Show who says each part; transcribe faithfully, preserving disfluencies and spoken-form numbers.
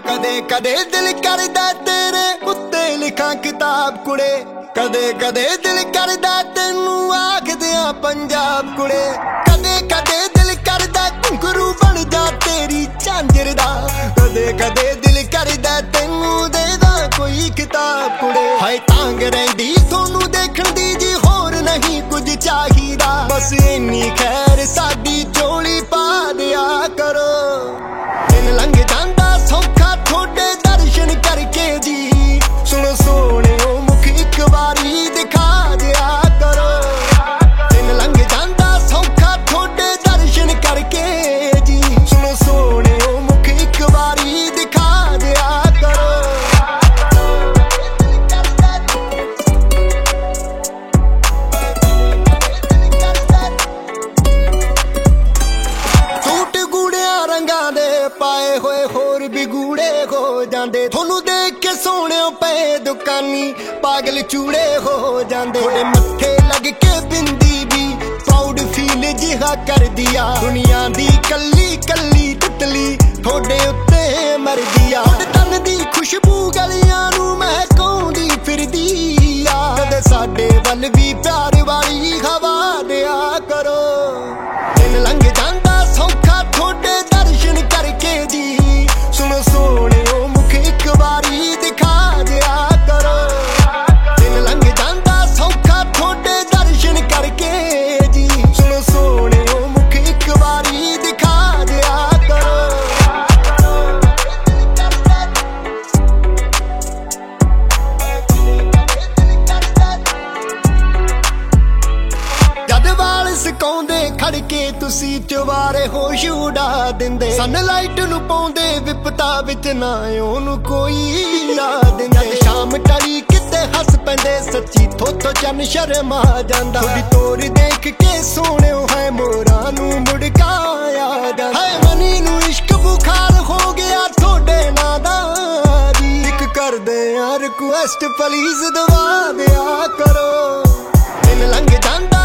Speaker 1: ਕਦੇ ਕਦੇ ਦਿਲ ਕਰਦਾ ਤੇਰੇ ਉੱਤੇ ਲਿਖਾਂ ਕਿਤਾਬ ਕੁੜੇ, ਕਦੇ ਕਦੇ ਦਿਲ ਕਰਦਾ ਤੈਨੂੰ ਆਖਦਿਆਂ ਪੰਜਾਬ ਕੁੜੇ। ਕਦੇ ਕਦੇ ਦਿਲ ਕਰਦਾ ਘੁੰਗਰੂ ਬਣ ਜਾ ਤੇਰੀ ਝਾਂਜਰ ਦਾ, ਕਦੇ ਕਦੇ ਦਿਲ ਕਰਦਾ ਤੈਨੂੰ ਦੇ ਦਾਂ ਕੋਈ ਕਿਤਾਬ ਕੁੜੇ। ਹਾਏ ਤਾਂਗ ਰਹਿੰਦੀ ਤੁਹਾਨੂੰ ਦੇਖਣ ਦੀ ਜੀ, ਹੋਰ ਨਹੀਂ ਕੁਝ ਚਾਹੀਦਾ, ਬਸ ਇੰਨੀ ਖੈਰ ਸਾਡੀ ਝੋਲੀ ਪਾ ਦਿਆ ਕਰੋ। ਦਿਨ ਲੰਘ ਜਾਂਦਾ ਸੌਖਾ ਤੁਹਾਡੇ ਦਰਸ਼ਨ ਕਰਕੇ ਜੀ, ਸੁਣੋ ਸੋਹਣਿਓ ਮੁਖ ਇੱਕ ਵਾਰੀ ਦਿਖਾ ਦਿਆ ਕਰੋ। ਦਿਨ ਲੰਘ ਜਾਂਦਾ ਸੌਖਾ ਤੁਹਾਡੇ ਦਰਸ਼ਨ ਕਰਕੇ ਜੀ, ਸੁਣੋ ਸੋਹਣਿਓ ਮੁਖ ਇੱਕ ਵਾਰੀ ਦਿਖਾ ਦਿਆ ਕਰੋ। ਸੂਟ ਗੂੜਿਆਂ ਰੰਗਾਂ ਦੇ ਪਾਏ ਹੋਏ ਹੋਰ ਵੀ ਗੂੜੇ ਹੋ ਜਾਂਦੇ, ਤੁਹਾਨੂੰ ਦੇਖ ਕੇ ਸੋਹਣਿਓ ਪਏ ਦੁਕਾਨੀ ਪਾਗਲ ਚੂੜੇ ਹੋ ਜਾਂਦੇ। ਤੁਹਾਡੇ ਮੱਥੇ ਲੱਗ ਕੇ ਬਿੰਦੀ ਵੀ ਪ੍ਰਾਊਡ ਫੀਲ ਜਿਹਾ ਕਰਦੀ ਆ, ਦੁਨੀਆ ਦੀ ਕੱਲੀ ਕੱਲੀ ਤਿਤਲੀ ਤੁਹਾਡੇ ਉੱਤੇ ਮਰਦੀ ਆ। ਤੁਹਾਡੇ ਤਨ ਦੀ ਖੁਸ਼ਬੂ ਗਲੀਆਂ ਨੂੰ ਮਹਿਕਾਉਂਦੀ ਫਿਰਦੀ ਆ, ਕਦੇ ਸਾਡੇ ਵੱਲ ਵੀ ਪਿਆਰ ਵਾਲੀ ਹਵਾ ਦਿਆ ਕਰੋ। ਦਿਨ ਲੰਘ ਜਾਂਦਾ ਸੌਖਾ ਤੁਹਾਡੇ ਦਰਸ਼ਨ ਕਰਕੇ ਜੀ, ਸੁਣੋ ਸੋਹਣਿਓ ਮੁਖ ਇੱਕ ਵਾਰੀ ਦਿਖਾ ਦਿਆ ਕਰੋ। ਦਿਨ ਲੰਘ ਜਾਂਦਾ ਸੌਖਾ ਤੁਹਾਡੇ ਦਰਸ਼ਨ ਕਰਕੇ ਜੀ, ਸੁਣੋ ਸੋਹਣਿਓ ਮੁਖ ਇੱਕ ਵਾਰੀ ਦਿਖਾ ਦਿਆ ਕਰੋ। ਜਦ ਵਾਲ ਸੁਕਾਉਂਦੇ ਖੜਕੇ ਤੁਸੀਂ ਚਵਾਰੇ ਹੋਸ਼ ਉਡਾ ਦਿੰਦੇ, ਸਨਲਾਈਟ ਨੂੰ ਪਾਉਂਦੇ ਵਿਪਤਾ ਵਿੱਚ ਨਾ ਉਹਨੂੰ ਕੋਈ ਲਾ ਦਿੰਦੇ। ਜਦ ਸ਼ਾਮ ਟਲੀ ਕਿਤੇ ਹੱਸ ਪੈਂਦੇ ਸੱਚੀ ਥੋਥੋ ਚੰਨ ਸ਼ਰਮਾ ਜਾਂਦਾ, ਤੁਹਾਡੀ ਤੋਰ ਦੇਖ ਕੇ ਸੋਹਣਿਓ ਹੈ ਮੋਰਾਂ ਨੂੰ ਮੁੜਕਾ ਆ ਜਾਂਦਾ। ਹਾਏ ਮਨੀ ਨੂੰ ਇਸ਼ਕ ਬੁਖਾਰ ਹੋ ਗਿਆ ਤੁਹਾਡੇ ਨਾਂ ਦਾ ਜੀ, ਇੱਕ ਕਰਦੇ ਆ ਰਿਕੁਐਸਟ ਪਲੀਜ਼ ਦਵਾ ਦਿਆ ਕਰੋ। ਦਿਨ ਲੰਘ ਜਾਂਦਾ